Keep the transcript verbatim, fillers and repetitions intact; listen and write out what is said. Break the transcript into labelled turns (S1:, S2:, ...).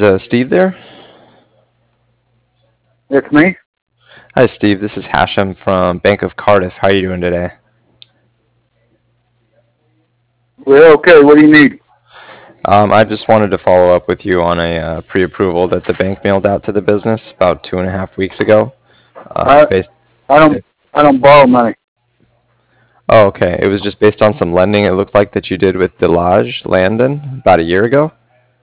S1: uh, Steve there?
S2: It's me.
S1: Hi, Steve. This is Hashem from Bank of Cardiff. How are you doing today?
S2: We're okay. What do you need?
S1: Um, I just wanted to follow up with you on a uh, pre-approval that the bank mailed out to the business about two and a half weeks ago. Uh,
S2: I
S1: based,
S2: I don't I don't borrow money.
S1: oh, okay. It was just based on some lending it looked like that you did with Delage Landon about a year ago.